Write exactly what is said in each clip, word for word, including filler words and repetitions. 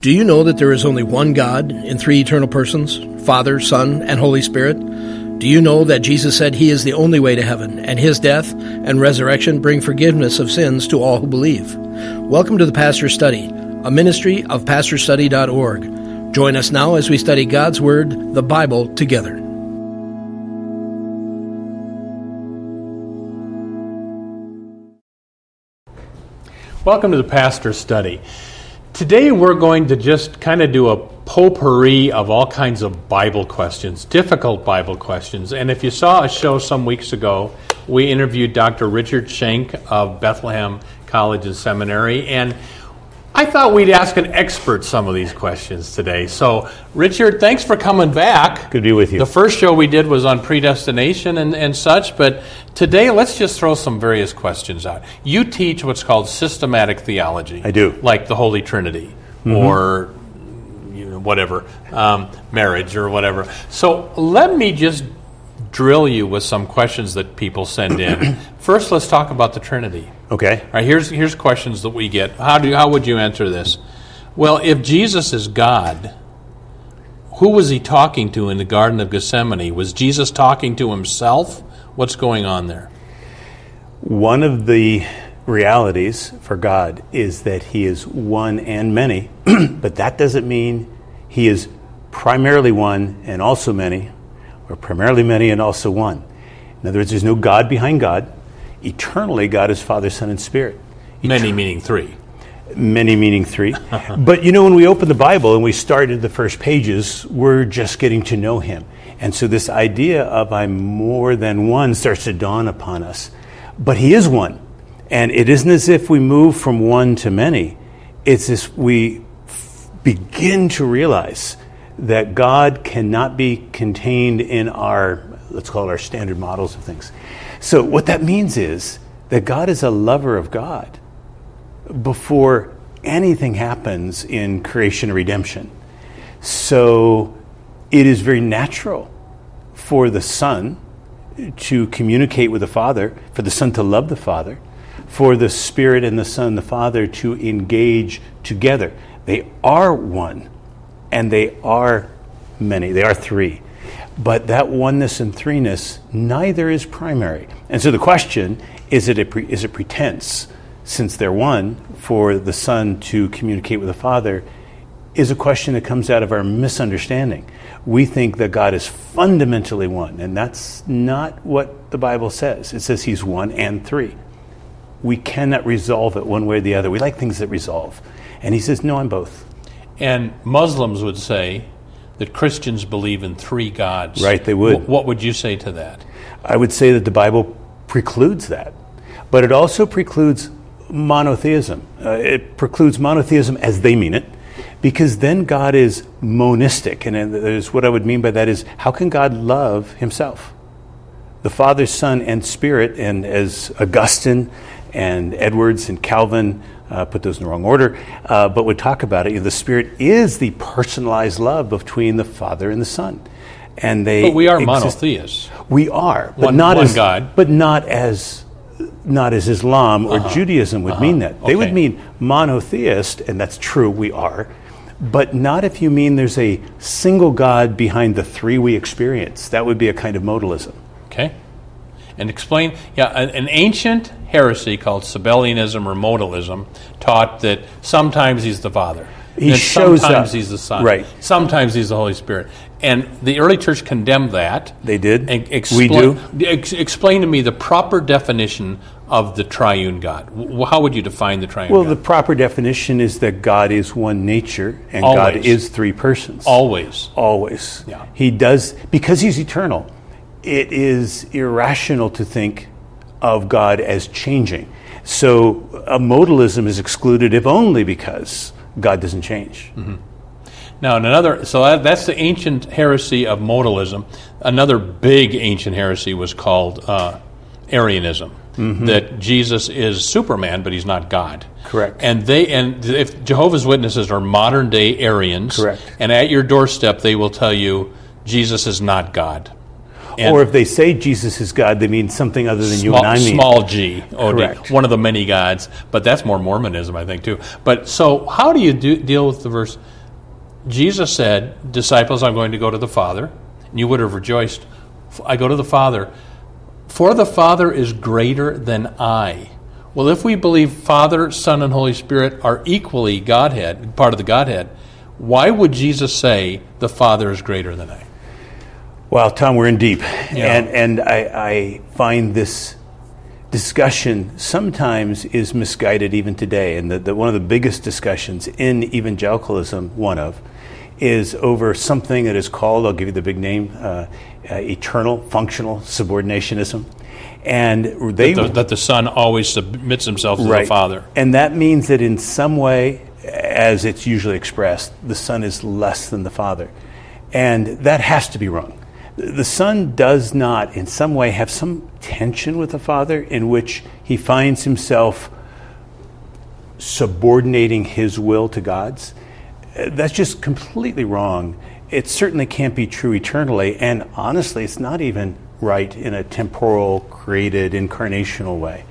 Do you know that there is only one God in three eternal persons, Father, Son, and Holy Spirit? Do you know that Jesus said He is the only way to heaven, and His death and resurrection bring forgiveness of sins to all who believe? Welcome to the Pastor's Study, a ministry of pastor study dot org. Join us now as we study God's Word, the Bible, together. Welcome to the Pastor's Study. Today we're going to just kind of do a potpourri of all kinds of Bible questions, difficult Bible questions. And if you saw a show some weeks ago, we interviewed Doctor Richard Schenck of Bethlehem College and Seminary, and I thought we'd ask an expert some of these questions today. So, Richard, thanks for coming back. Good to be with you. The first show we did was on predestination and, and such, but today let's just throw some various questions out. You teach what's called systematic theology. I do. Like the Holy Trinity, mm-hmm. or you know, whatever, um, marriage or whatever. So let me just drill you with some questions that people send in. First, let's talk about the Trinity. Okay. All right, here's here's questions that we get. How do how would you answer this? Well, if Jesus is God, who was he talking to in the Garden of Gethsemane? Was Jesus talking to himself? What's going on there? One of the realities for God is that he is one and many, but that doesn't mean he is primarily one and also many, or primarily many and also one. In other words, there's no God behind God. Eternally, God is Father, Son, and Spirit. Etern- many meaning three. Many meaning three. But you know, when we open the Bible and we started the first pages, we're just getting to know him. And so this idea of I'm more than one starts to dawn upon us. But he is one. And it isn't as if we move from one to many. It's as we f- begin to realize that God cannot be contained in our, let's call it our standard models of things. So what that means is that God is a lover of God before anything happens in creation or redemption. So it is very natural for the Son to communicate with the Father, for the Son to love the Father, for the Spirit and the Son, the Father, to engage together. They are one, and they are many. They are three. But that oneness and threeness, neither is primary. And so the question, is it a pre- is it pretense, since they're one, for the Son to communicate with the Father, is a question that comes out of our misunderstanding. We think that God is fundamentally one, and that's not what the Bible says. It says he's one and three. We cannot resolve it one way or the other. We like things that resolve. And he says, no, I'm both. And Muslims would say that Christians believe in three gods. Right, they would. W- what would you say to that? I would say that the Bible precludes that. But it also precludes monotheism. Uh, it precludes monotheism as they mean it, because then God is monistic. And there's what I would mean by that is, how can God love himself? The Father, Son, and Spirit, and as Augustine and Edwards and Calvin Uh, put those in the wrong order, uh, but would talk about it. You know, the Spirit is the personalized love between the Father and the Son, and they. But we are exist- monotheists. We are, but one, not one as God. But not as not as Islam or uh-huh. Judaism would uh-huh. mean that. They okay. would mean monotheist, and that's true. We are, but not if you mean there's a single God behind the three we experience. That would be a kind of modalism. Okay. And explain, yeah, an, an ancient heresy called Sabellianism or modalism taught that sometimes he's the Father. He and shows sometimes up. he's the Son. Right. Sometimes he's the Holy Spirit. And the early church condemned that. They did. And expl- we do. Ex- explain to me the proper definition of the triune God. W- How would you define the triune Well, God? the proper definition is that God is one nature and Always. God is three persons. Always. Always. Yeah. He does, because he's eternal, it is irrational to think of God as changing. So a modalism is excluded if only because God doesn't change. Mm-hmm. Now, another, so that, that's the ancient heresy of modalism. Another big ancient heresy was called uh, Arianism, mm-hmm. that Jesus is Superman, but he's not God. Correct. And they, and if Jehovah's Witnesses are modern day Arians, correct. And at your doorstep they will tell you Jesus is not God. And or if they say Jesus is God, they mean something other than you small, and I mean. Small g, O D, Correct. one of the many gods. But that's more Mormonism, I think, too. But so how do you do, deal with the verse? Jesus said, disciples, I'm going to go to the Father. And you would have rejoiced. I go to the Father. For the Father is greater than I. Well, if we believe Father, Son, and Holy Spirit are equally Godhead, part of the Godhead, why would Jesus say the Father is greater than I? Well, Tom, we're in deep. Yeah. And, and I, I find this discussion sometimes is misguided even today. And the, the, one of the biggest discussions in evangelicalism, one of, is over something that is called, I'll give you the big name, uh, uh, eternal functional subordinationism. And they That the, that the Son always submits himself to right. the Father. And that means that in some way, as it's usually expressed, the Son is less than the Father. And that has to be wrong. The Son does not, in some way, have some tension with the Father in which he finds himself subordinating his will to God's. That's just completely wrong. It certainly can't be true eternally, and honestly, it's not even right in a temporal, created, incarnational way.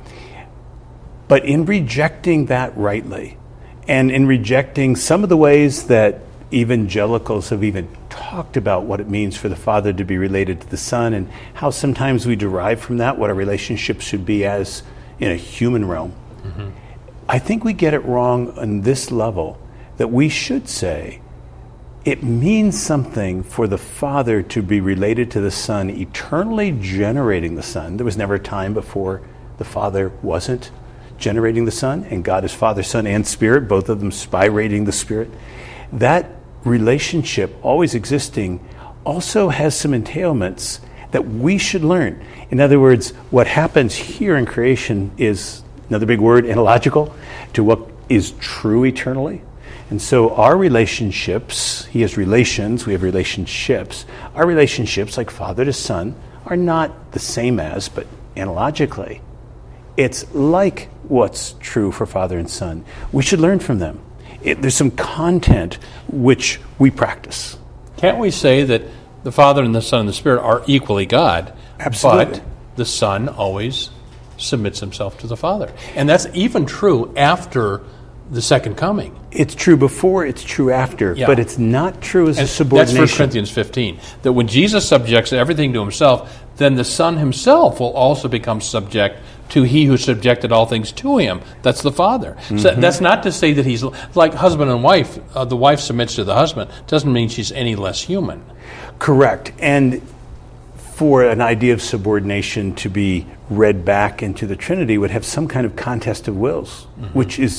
But in rejecting that rightly, and in rejecting some of the ways that evangelicals have even talked about what it means for the Father to be related to the Son, and how sometimes we derive from that what a relationship should be as in a human realm, mm-hmm. I think we get it wrong on this level, that we should say it means something for the Father to be related to the Son, eternally generating the Son. There was never a time before the Father wasn't generating the Son, and God is Father, Son, and Spirit, both of them spirating the Spirit. That relationship, always existing, also has some entailments that we should learn. In other words, what happens here in creation is, another big word, analogical to what is true eternally. And so our relationships, he has relations, we have relationships. Our relationships, like father to son, are not the same as, but analogically, it's like what's true for father and son. We should learn from them. It, there's some content which we practice. Can't we say that the Father and the Son and the Spirit are equally God? Absolutely. But the Son always submits himself to the Father. And that's even true after the second coming. It's true before, it's true after, Yeah. but it's not true as And a subordination. that's First Corinthians fifteen. That when Jesus subjects everything to himself, then the Son himself will also become subject to he who subjected all things to him. That's the Father. Mm-hmm. So that's not to say that he's like husband and wife. Uh, the wife submits to the husband. Doesn't mean she's any less human. Correct. And for an idea of subordination to be read back into the Trinity would have some kind of contest of wills, mm-hmm. which is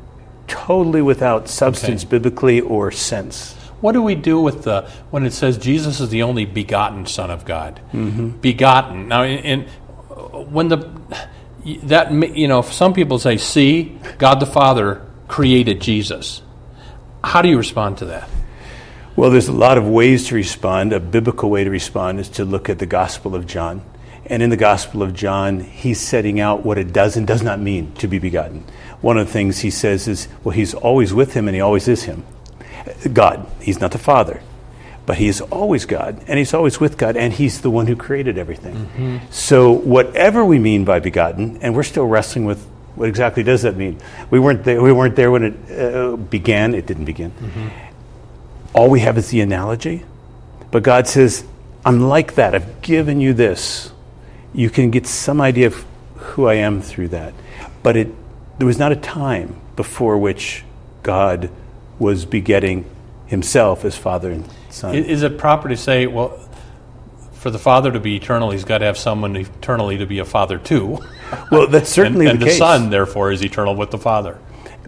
totally without substance Okay. biblically or sense. What do we do with the when it says Jesus is the only begotten Son of God? Mm-hmm. Begotten. Now, in, in when the that you know, some people say, "See, God the Father created Jesus." How do you respond to that? Well, there's a lot of ways to respond. A biblical way to respond is to look at the Gospel of John. And in the Gospel of John, he's setting out what it does and does not mean to be begotten. One of the things he says is, well, he's always with him and he always is him. God. He's not the Father. But he is always God, and he's always with God, and he's the one who created everything. Mm-hmm. So whatever we mean by begotten, and we're still wrestling with what exactly does that mean. We weren't there, we weren't there when it uh, began. It didn't begin. Mm-hmm. All we have is the analogy. But God says, I'm like that. I've given you this. You can get some idea of who I am through that. But it there was not a time before which God was begetting himself as Father and Son. Is it proper to say, well, for the Father to be eternal, he's got to have someone eternally to be a Father too? Well, that's certainly and, the and case. And the Son, therefore, is eternal with the Father.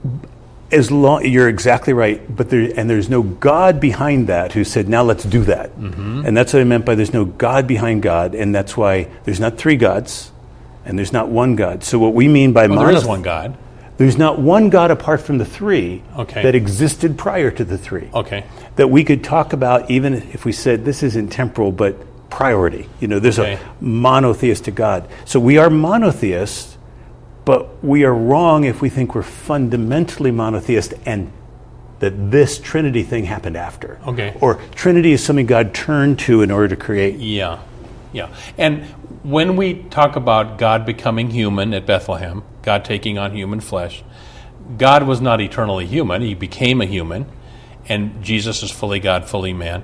As long, you're exactly right, but there, and there's no God behind that who said, now let's do that. Mm-hmm. And that's what I meant by there's no God behind God, and that's why there's not three gods, and there's not one God. So what we mean by well, monothe- there is one God. There's not one God apart from the three okay. that existed prior to the three. Okay. That we could talk about even if we said this isn't temporal, but priority. You know, there's okay. a monotheistic God. So we are monotheists, but we are wrong if we think we're fundamentally monotheist and that this Trinity thing happened after. Okay. Or Trinity is something God turned to in order to create. Yeah. Yeah. And when we talk about God becoming human at Bethlehem, God taking on human flesh, God was not eternally human. He became a human, and Jesus is fully God, fully man.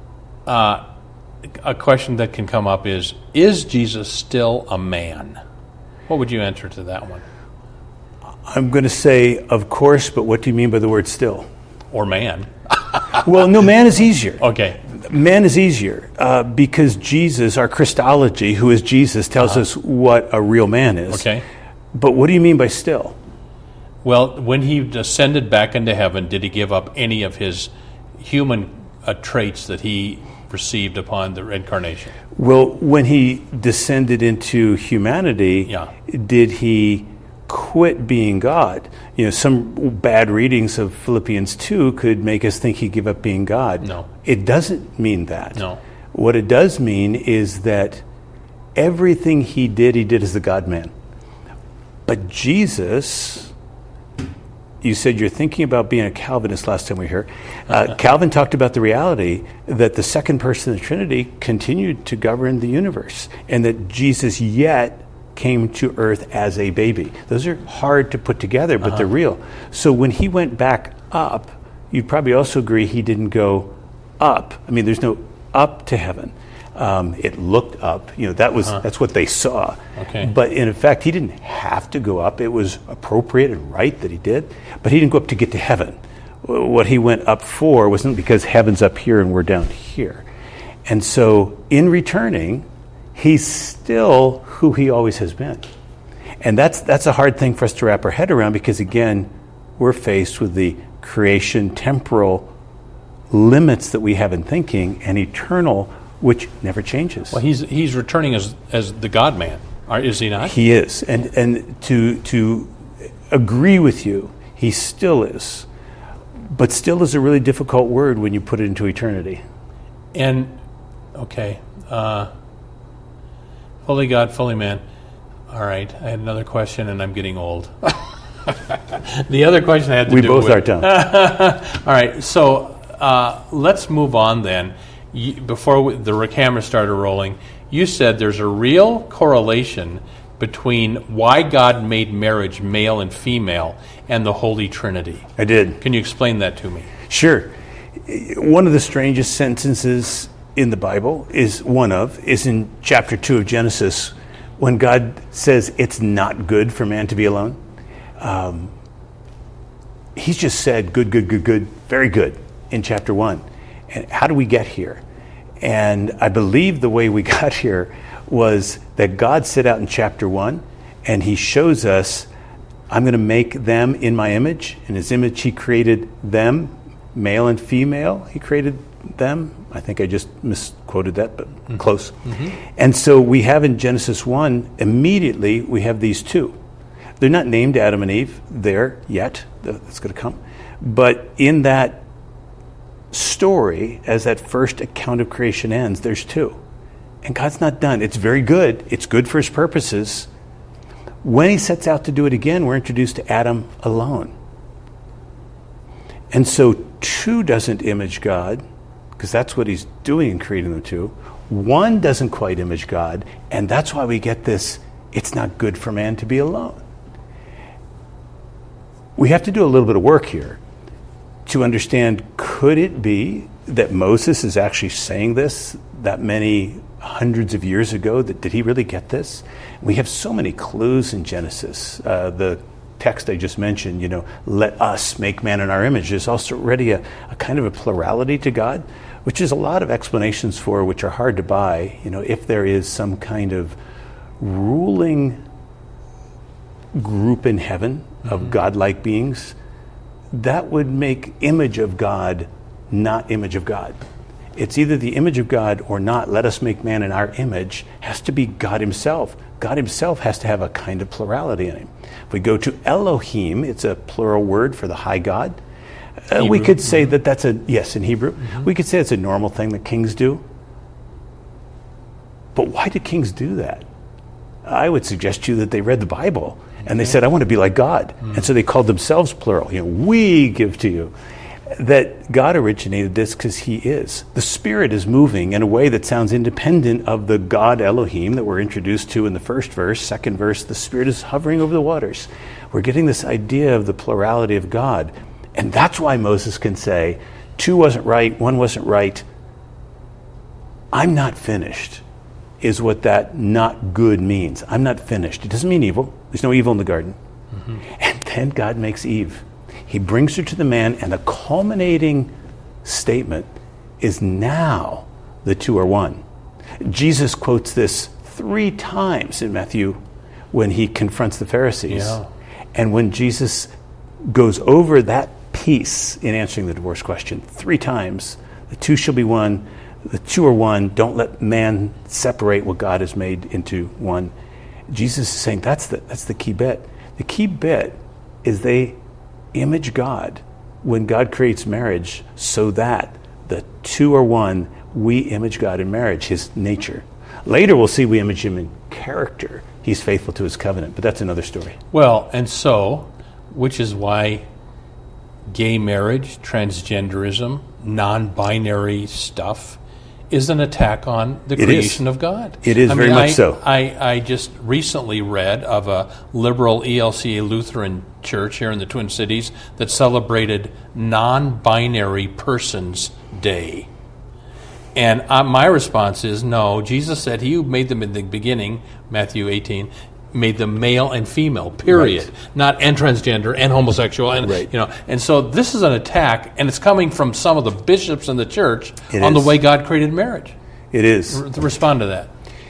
Uh, a question that can come up is, is Jesus still a man? What would you answer to that one? I'm going to say, of course, but what do you mean by the word still? Or man. Well, no, man is easier. Okay. Man is easier uh, because Jesus, our Christology, who is Jesus, tells Uh-huh. us what a real man is. Okay. But what do you mean by still? Well, when he ascended back into heaven, did he give up any of his human uh, traits that he received upon the incarnation? Well, when he descended into humanity, Yeah. did he quit being God? You know, some bad readings of Philippians two could make us think he gave up being God. No. It doesn't mean that. No. What it does mean is that everything he did, he did as the God-man. But Jesus, you said you're thinking about being a Calvinist last time we were here. Uh, Calvin talked about the reality that the second person of the Trinity continued to govern the universe, and that Jesus yet came to earth as a baby. Those are hard to put together, but uh-huh. they're real. So when he went back up, you'd probably also agree he didn't go up. I mean, there's no up to heaven. Um, it looked up. You know, that was uh-huh. that's what they saw. Okay. But in effect, he didn't have to go up. It was appropriate and right that he did. But he didn't go up to get to heaven. What he went up for wasn't because heaven's up here and we're down here. And so in returning, he's still who he always has been. And that's that's a hard thing for us to wrap our head around because, again, we're faced with the creation temporal limits that we have in thinking and eternal, which never changes. Well, he's he's returning as as the God-man, is he not? He is. And and to to agree with you, he still is. But still is a really difficult word when you put it into eternity. And, okay, uh, fully God, fully man. All right, I had another question, and I'm getting old. The other question I had to we do both with... are done. All right, so uh, let's move on then. You, before we, the camera started rolling, you said there's a real correlation between why God made marriage male and female and the Holy Trinity. I did. Can you explain that to me? Sure. One of the strangest sentences in the Bible is one of, is in chapter two of Genesis, when God says it's not good for man to be alone. Um, he's just said good, good, good, good, very good in chapter one. And how do we get here? And I believe the way we got here was that God set out in chapter one, and he shows us, I'm going to make them in my image. In his image, he created them, male and female. He created them. I think I just misquoted that, but mm-hmm. close. Mm-hmm. And so we have in Genesis one, immediately we have these two. They're not named Adam and Eve there yet. That's going to come. But in that story, as that first account of creation ends, there's two. And God's not done. It's very good. It's good for his purposes. When he sets out to do it again, we're introduced to Adam alone. And so two doesn't image God, because that's what he's doing in creating the two. One doesn't quite image God, and that's why we get this, it's not good for man to be alone. We have to do a little bit of work here to understand, could it be that Moses is actually saying this that many hundreds of years ago? That did he really get this? We have so many clues in Genesis. Uh, the text I just mentioned, you know, let us make man in our image. There's also already a, a kind of a plurality to God, which is a lot of explanations for, which are hard to buy. You know, if there is some kind of ruling group in heaven of mm-hmm. godlike beings, that would make image of God not image of God. It's either the image of God or not. Let us make man in our image has to be God himself. God himself has to have a kind of plurality in him. If we go to Elohim, it's a plural word for the high God. Uh, we could say mm-hmm. that that's a, yes, in Hebrew. Mm-hmm. We could say it's a normal thing that kings do. But why do kings do that? I would suggest to you that they read the Bible and they said, I want to be like God. Mm. And so they called themselves plural. You know, we give to you. that God originated this because he is. The Spirit is moving in a way that sounds independent of the God Elohim that we're introduced to in the first verse. Second verse, the Spirit is hovering over the waters. We're getting this idea of the plurality of God. And that's why Moses can say, two wasn't right, one wasn't right. I'm not finished, is what that not good means. I'm not finished. It doesn't mean evil. There's no evil in the garden. Mm-hmm. And then God makes Eve. He brings her to the man, and the culminating statement is now the two are one. Jesus quotes this three times in Matthew when he confronts the Pharisees. Yeah. And when Jesus goes over that piece in answering the divorce question three times, the two shall be one, the two are one, don't let man separate what God has made into one. Jesus is saying that's the, that's the key bit. The key bit is they image God when God creates marriage so that the two are one. We image God in marriage, his nature. Later we'll see we image him in character. He's faithful to his covenant, but that's another story. Well, and so, which is why gay marriage, transgenderism, non-binary stuff is an attack on the It creation is. of God. It is I very mean, much I, so. I, I just recently read of a liberal E L C A Lutheran church here in the Twin Cities that celebrated non-binary persons day. And uh, my response is, no, Jesus said he who made them in the beginning, Matthew eighteen, made them male and female, period. Right. Not and transgender and homosexual. And, Right. you know, and so this is an attack, and it's coming from some of the bishops in the church It on is. the way God created marriage. It is. R- respond to that.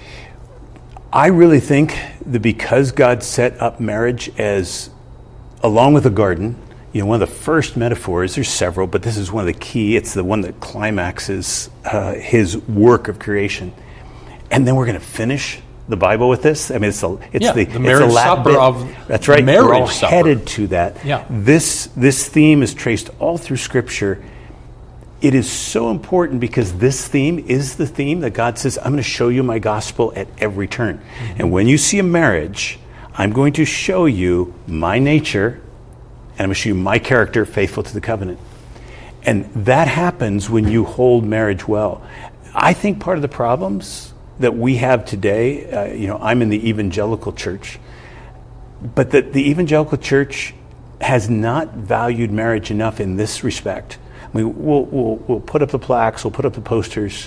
I really think that because God set up marriage as, along with the garden, you know, one of the first metaphors, there's several, but this is one of the key, it's the one that climaxes uh, his work of creation. And then we're going to finish the Bible with this. I mean, it's, a, it's Yeah, the, the it's marriage a Latin supper bit. of That's right. marriage We're all supper. headed to that. Yeah. This, this theme is traced all through Scripture. It is so important because this theme is the theme that God says, I'm going to show you my gospel at every turn. Mm-hmm. And when you see a marriage, I'm going to show you my nature, and I'm going to show you my character faithful to the covenant. And that happens when you hold marriage well. I think part of the problems that we have today, uh, you know, I'm in the evangelical church, but that the evangelical church has not valued marriage enough in this respect. I mean, we'll, we'll, we'll put up the plaques, we'll put up the posters,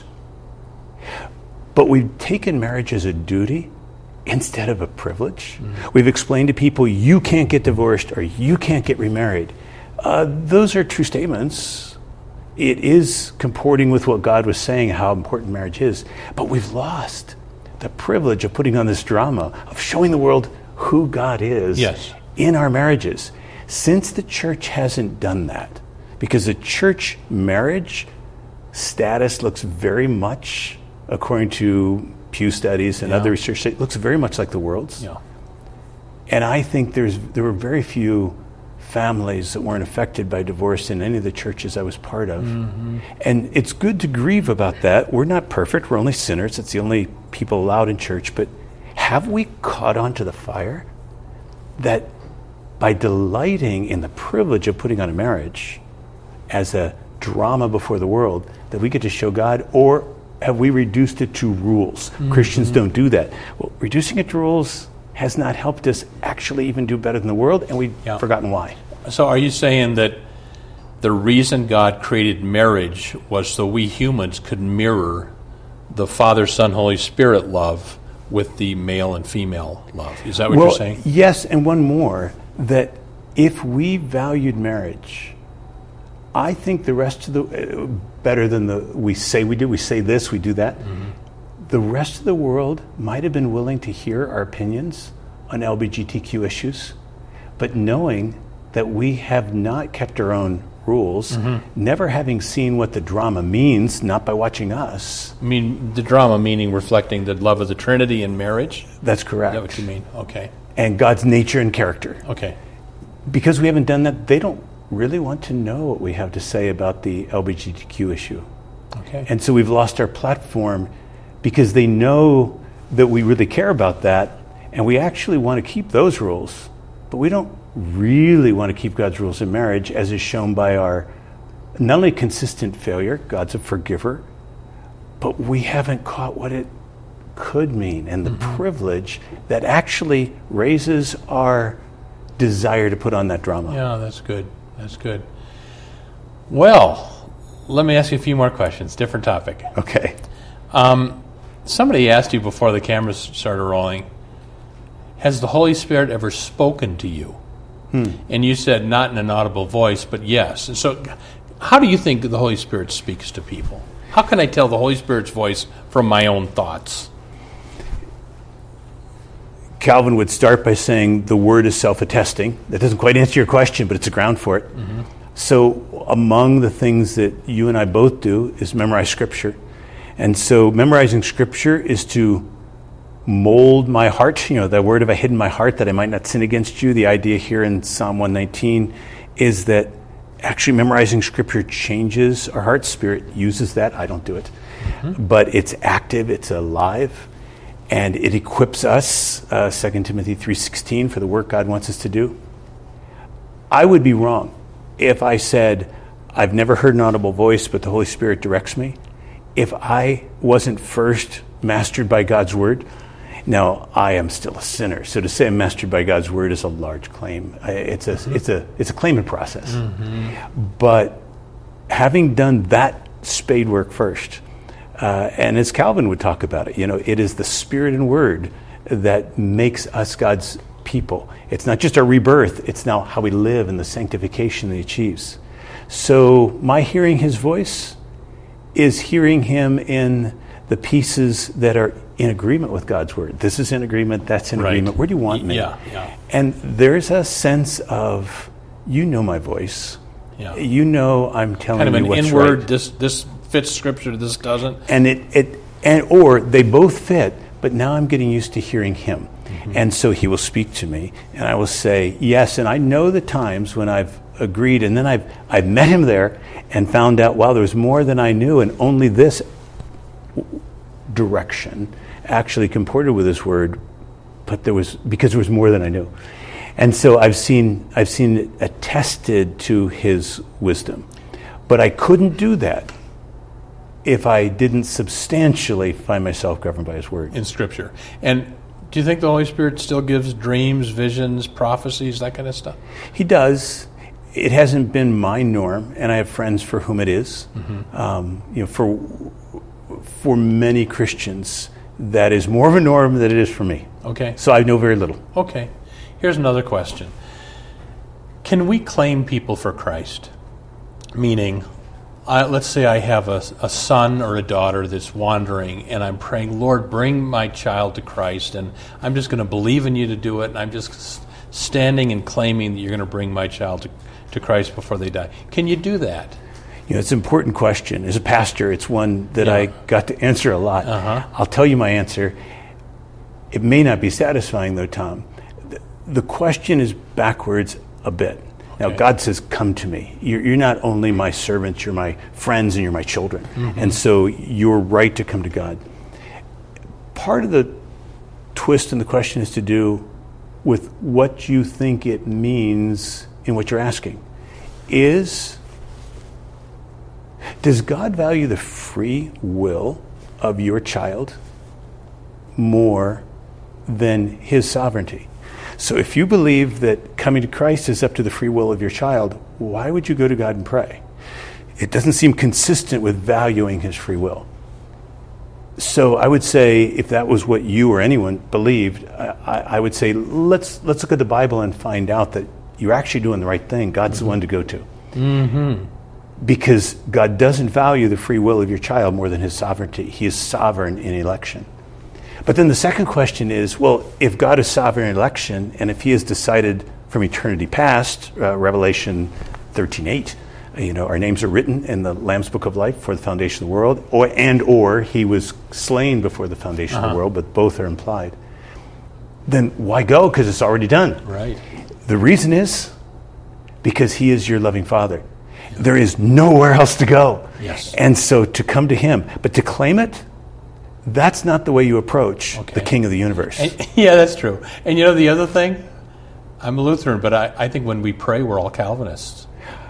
but we've taken marriage as a duty instead of a privilege. Mm-hmm. We've explained to people, you can't get divorced or you can't get remarried. Uh, those are true statements. It is comporting with what God was saying, how important marriage is. But we've lost the privilege of putting on this drama, of showing the world who God is Yes. in our marriages. Since the church hasn't done that, because the church marriage status looks very much, according to Pew Studies and Yeah. other research, it looks very much like the world's. Yeah. And I think there's there were very few families that weren't affected by divorce in any of the churches I was part of. Mm-hmm. And it's good to grieve about that. We're not perfect. We're only sinners. It's the only people allowed in church. But have we caught on to the fire that by delighting in the privilege of putting on a marriage as a drama before the world, that we get to show God? Or have we reduced it to rules? Mm-hmm. Christians don't do that. Well, reducing it to rules has not helped us actually even do better than the world, and we've Yeah. forgotten why. So are you saying that the reason God created marriage was so we humans could mirror the Father, Son, Holy Spirit love with the male and female love? Is that what well, you're saying? Yes, and one more, that if we valued marriage, I think the rest of the, uh, better than the we say we do, we say this, we do that, mm-hmm. the rest of the world might have been willing to hear our opinions on L G B T Q issues, but knowing that we have not kept our own rules, mm-hmm. never having seen what the drama means, not by watching us. I mean, the drama meaning reflecting the love of the Trinity in marriage? That's correct. Is that what you mean? Okay. And God's nature and character. Okay. Because we haven't done that, they don't really want to know what we have to say about the L G B T Q issue. Okay. And so we've lost our platform because they know that we really care about that, and we actually want to keep those rules, but we don't really want to keep God's rules in marriage, as is shown by our not only consistent failure, God's a forgiver, but we haven't caught what it could mean and the mm-hmm. privilege that actually raises our desire to put on that drama. Yeah, that's good. That's good. Well, let me ask you a few more questions. Different topic. Okay. Um, somebody asked you before the cameras started rolling, has the Holy Spirit ever spoken to you? Hmm. And you said not in an audible voice, but yes. And so how do you think the Holy Spirit speaks to people? How can I tell the Holy Spirit's voice from my own thoughts? Calvin would start by saying the word is self-attesting. That doesn't quite answer your question, but it's a ground for it. Mm-hmm. So among the things that you and I both do is memorize Scripture. And so memorizing Scripture is to mold my heart. You know, the word have I hid in my heart that I might not sin against you. The idea here in Psalm one nineteen is that actually memorizing Scripture changes our heart. Spirit uses that. I don't do it. Mm-hmm. But it's active, it's alive, and it equips us, uh, Second Timothy three sixteen, for the work God wants us to do. I would be wrong if I said, I've never heard an audible voice, but the Holy Spirit directs me, if I wasn't first mastered by God's Word. Now, I am still a sinner, so to say I'm mastered by God's Word is a large claim. It's a mm-hmm. it's a it's a claimant process. Mm-hmm. But having done that spade work first, uh, and as Calvin would talk about it, you know, it is the Spirit and Word that makes us God's people. It's not just our rebirth; it's now how we live and the sanctification that He achieves. So, my hearing His voice is hearing Him in the pieces that are in agreement with God's Word. This is in agreement, that's in right. agreement. Where do you want me? Yeah, yeah. And there's a sense of, you know my voice. Yeah. You know I'm telling kind of you an what's inward, right. this this fits Scripture, this doesn't. And it, it and or they both fit, but now I'm getting used to hearing Him. Mm-hmm. And so He will speak to me, and I will say, yes, and I know the times when I've agreed, and then I've I've met Him there and found out, wow, there was more than I knew, and only this direction actually comported with His Word, but there was because there was more than I knew. And so I've seen I've seen it attested to His wisdom. But I couldn't do that if I didn't substantially find myself governed by His Word. In Scripture. And do you think the Holy Spirit still gives dreams, visions, prophecies, that kind of stuff? He does. It hasn't been my norm, and I have friends for whom it is. Mm-hmm. Um, you know, for for many Christians, that is more of a norm than it is for me. Okay. So I know very little. Okay. Here's another question. Can we claim people for Christ? Meaning, I, let's say I have a, a son or a daughter that's wandering, and I'm praying, Lord, bring my child to Christ, and I'm just going to believe in you to do it, and I'm just standing and claiming that you're going to bring my child to, to Christ before they die. Can you do that? You know, it's an important question. As a pastor, it's one that yeah. I got to answer a lot. Uh-huh. I'll tell you my answer. It may not be satisfying, though, Tom. The, the question is backwards a bit. Now, okay. God says, come to me. You're, you're not only my servants, you're my friends and you're my children. Mm-hmm. And so you're right to come to God. Part of the twist in the question is to do with what you think it means in what you're asking. Is... Does God value the free will of your child more than His sovereignty? So if you believe that coming to Christ is up to the free will of your child, why would you go to God and pray? It doesn't seem consistent with valuing His free will. So I would say, if that was what you or anyone believed, I, I would say, let's let's look at the Bible and find out that you're actually doing the right thing. God's mm-hmm. the one to go to. Mm-hmm. Because God doesn't value the free will of your child more than His sovereignty. He is sovereign in election. But then the second question is, well, if God is sovereign in election, and if He has decided from eternity past, uh, Revelation thirteen eight, you know, our names are written in the Lamb's Book of Life for the foundation of the world, or and or He was slain before the foundation uh-huh. of the world, but both are implied. Then why go? Because it's already done. Right. The reason is because He is your loving Father. There is nowhere else to go. Yes. And so to come to Him, but to claim it, that's not the way you approach okay. the King of the universe. And, yeah, that's true. And you know the other thing? I'm a Lutheran, but I, I think when we pray, we're all Calvinists.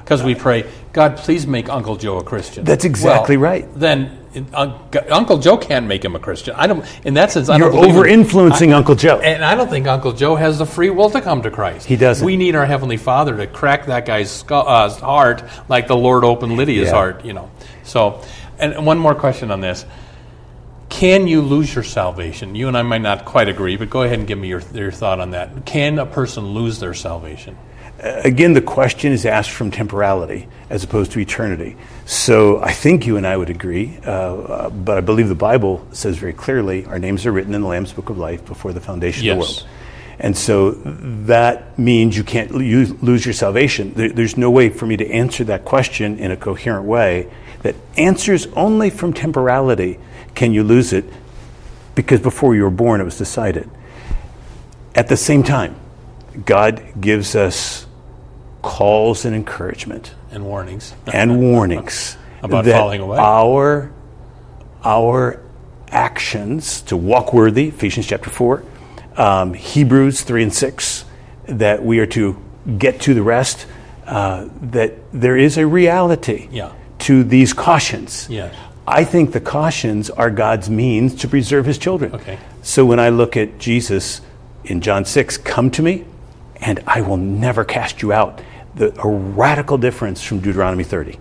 because we pray, God, please make Uncle Joe a Christian. That's exactly well, right. Then uh, Uncle Joe can't make him a Christian. I don't. In that sense, I You're don't over influencing I, Uncle Joe, and I don't think Uncle Joe has the free will to come to Christ. He doesn't. We need our Heavenly Father to crack that guy's skull, uh, heart, like the Lord opened Lydia's Yeah. heart. You know. So, and one more question on this. Can you lose your salvation? You and I might not quite agree, but go ahead and give me your, your thought on that. Can a person lose their salvation? Again, the question is asked from temporality as opposed to eternity. So I think you and I would agree, uh, uh, but I believe the Bible says very clearly, our names are written in the Lamb's Book of Life before the foundation Yes. of the world. And so that means you can't lose, lose your salvation. There, there's no way for me to answer that question in a coherent way that answers only from temporality. Can you lose it? Because before you were born, it was decided. At the same time, God gives us calls and encouragement And warnings. and warnings About that falling away. Our, our actions to walk worthy, Ephesians chapter four, um, Hebrews three and six, that we are to get to the rest, uh, that there is a reality Yeah. to these cautions. Yes. I think the cautions are God's means to preserve his children. Okay. So when I look at Jesus in John six, come to me and I will never cast you out. The, a radical difference from Deuteronomy thirty.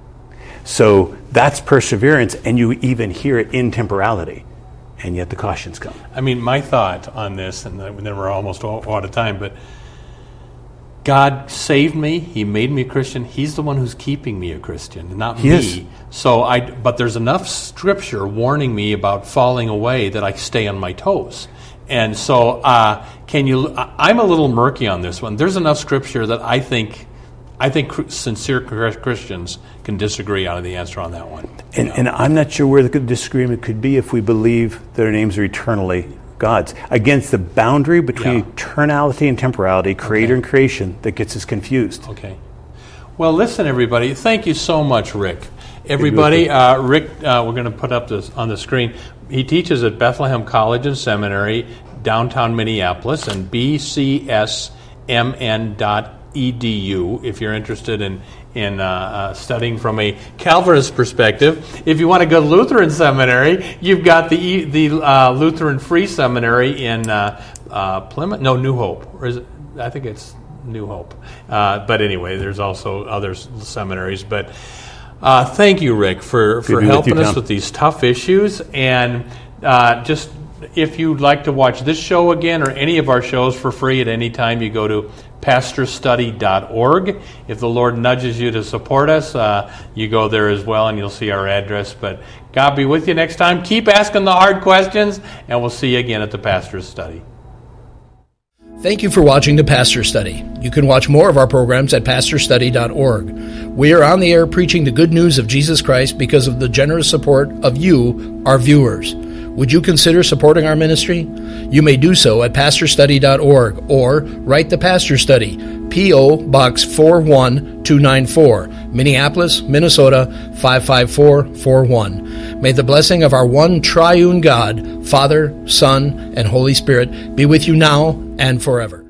So that's perseverance, and you even hear it in temporality, and yet the cautions come. I mean, my thought on this, and then we're almost all out of time, but God saved me. He made me a Christian. He's the one who's keeping me a Christian, not He me. is. So I, but there's enough Scripture warning me about falling away that I stay on my toes. And so, uh, can you? I'm a little murky on this one. There's enough Scripture that I think, I think sincere Christians can disagree on the answer on that one. And, Yeah. and I'm not sure where the disagreement could be if we believe their names are eternally God's. Against the boundary between Yeah. eternality and temporality, creator Okay. and creation, that gets us confused. Okay. Well, listen, everybody. Thank you so much, Rick. Everybody, uh, Rick, uh, we're going to put up this on the screen. He teaches at Bethlehem College and Seminary, downtown Minneapolis, and b c s m n dot e d u if you're interested in in uh, uh, studying from a Calvinist perspective. If you want to go to Lutheran Seminary, you've got the e- the uh, Lutheran Free Seminary in uh, uh, Plymouth. No, New Hope. Or is it? I think it's New Hope. Uh, but anyway, there's also other s- seminaries. But uh, thank you, Rick, for, for to be with helping you, us Tom. with these tough issues. And uh, just if you'd like to watch this show again or any of our shows for free at any time, you go to pastor study dot org. If the Lord nudges you to support us, uh, you go there as well, and you'll see our address. But God be with you next time. Keep asking the hard questions, and we'll see you again at the Pastor's Study. Thank you for watching the Pastor Study. You can watch more of our programs at pastor study dot org. We are on the air preaching the good news of Jesus Christ because of the generous support of you, our viewers. Would you consider supporting our ministry? You may do so at pastor study dot org or write the Pastor Study, P O. Box four one two nine four, Minneapolis, Minnesota five five four four one. May the blessing of our one triune God, Father, Son, and Holy Spirit be with you now and forever.